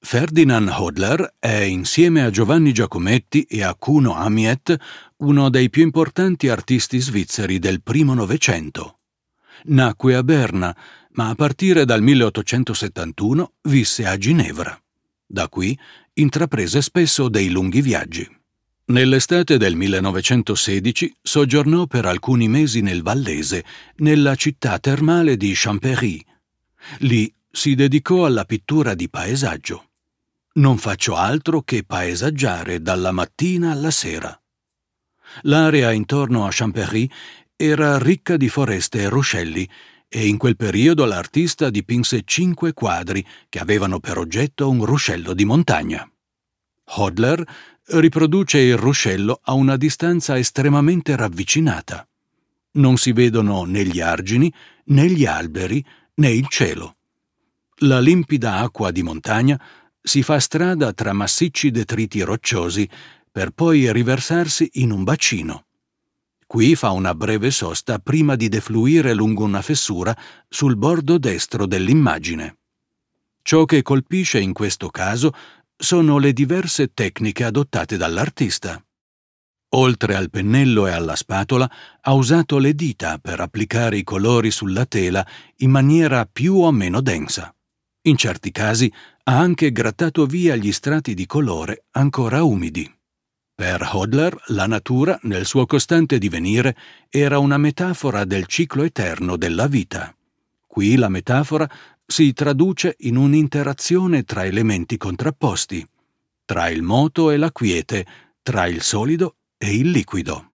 Ferdinand Hodler è, insieme a Giovanni Giacometti e a Kuno Amiet, uno dei più importanti artisti svizzeri del primo Novecento. Nacque a Berna, ma a partire dal 1871 visse a Ginevra. Da qui intraprese spesso dei lunghi viaggi. Nell'estate del 1916 soggiornò per alcuni mesi nel Vallese, nella città termale di Champéry. Lì si dedicò alla pittura di paesaggio. Non faccio altro che paesaggiare dalla mattina alla sera. L'area intorno a Champéry era ricca di foreste e ruscelli e in quel periodo l'artista dipinse 5 quadri che avevano per oggetto un ruscello di montagna. Hodler riproduce il ruscello a una distanza estremamente ravvicinata. Non si vedono né gli argini, né gli alberi, né il cielo. La limpida acqua di montagna si fa strada tra massicci detriti rocciosi per poi riversarsi in un bacino. Qui fa una breve sosta prima di defluire lungo una fessura sul bordo destro dell'immagine. Ciò che colpisce in questo caso sono le diverse tecniche adottate dall'artista. Oltre al pennello e alla spatola, ha usato le dita per applicare i colori sulla tela in maniera più o meno densa. In certi casi ha anche grattato via gli strati di colore ancora umidi. Per Hodler, la natura, nel suo costante divenire, era una metafora del ciclo eterno della vita. Qui la metafora si traduce in un'interazione tra elementi contrapposti, tra il moto e la quiete, tra il solido e il liquido.